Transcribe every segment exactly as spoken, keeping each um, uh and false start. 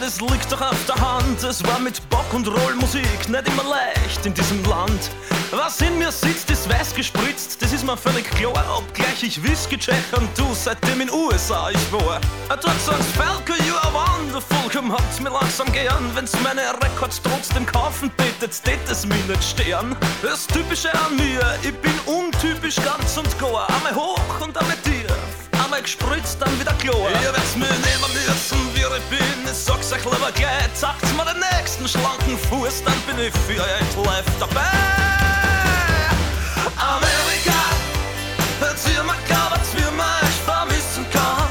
das liegt doch auf der Hand. Es war mit Bock und Rollmusik nicht immer leicht in diesem Land. Was in mir sitzt, ist weiß gespritzt, das ist mir völlig klar. Obgleich ich Whisky check und du seitdem in U S A ich war. Dort sagt's Falco, you are wonderful, habt's mir langsam gern. Wenn's meine Records trotzdem kaufen bittet, tät es mir nicht stehen. Das Typische an mir, ich bin untypisch ganz und gar. Einmal hoch und einmal tief, einmal gespritzt, dann wieder klar. Ihr werdt's mir nehmen müssen, wie ich bin, ich sag's euch lieber gleich. Sagt's mir den nächsten schlanken Fuß, dann bin ich für euch live dabei. Amerika, erzähl mir gar was, wie man euch vermissen kann.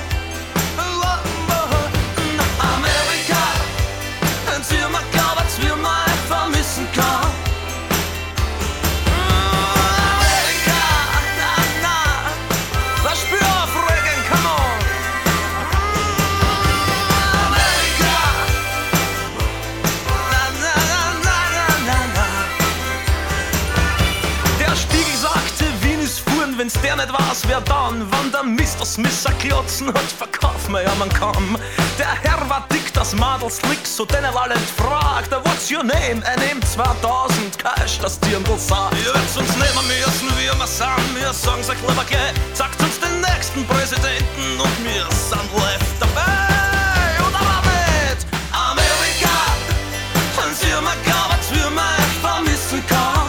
Amerika, erzähl mir gar was, wie man euch vermissen kann. Amerika, na, na, lass Spür aufregen, come on. Amerika, na, na, na, na, na, na. Der Spiegel sagte, Wien ist fuhren, wenn's der nicht weiß, wer dann? Wann der Mister Smith a klotzen hat, verkauf mir ja man kann. Der Herr war dick, das Madel slick, so den er alle fragt, what's your name? Er nimmt zweitausend Cash, das Dirndl sagt. Ihr werdet uns nehmen müssen, wie wir sind, wir sagen's euch lieber gleich. Sagt uns den nächsten Präsidenten und wir sind live dabei. Und aber mit Amerika, erzähl mir gar was, wie man euch vermissen kann.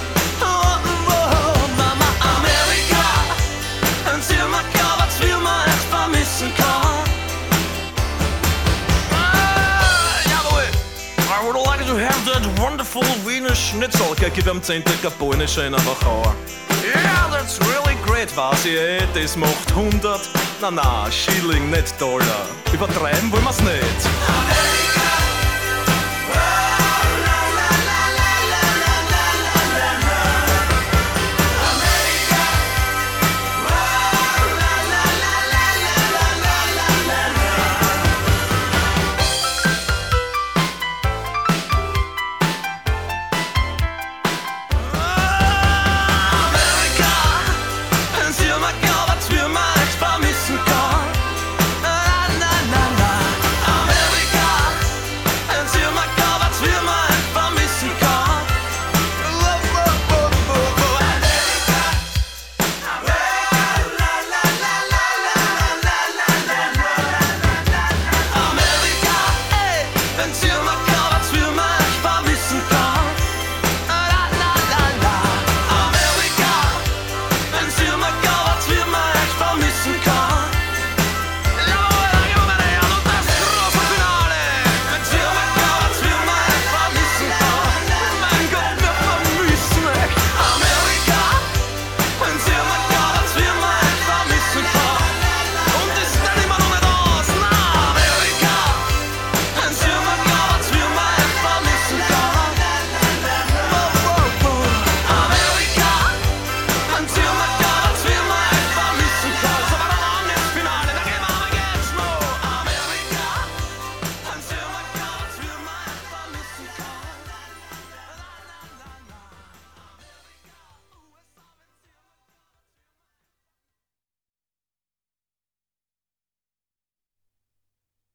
I would like to have that wonderful Wiener Schnitzel. Gib ihm zehn Decker polnische in einer Woche. Yeah, that's really great, was ich eh, das macht hundert. Na na, Schilling, nicht Dollar. Übertreiben wollen wir's nicht.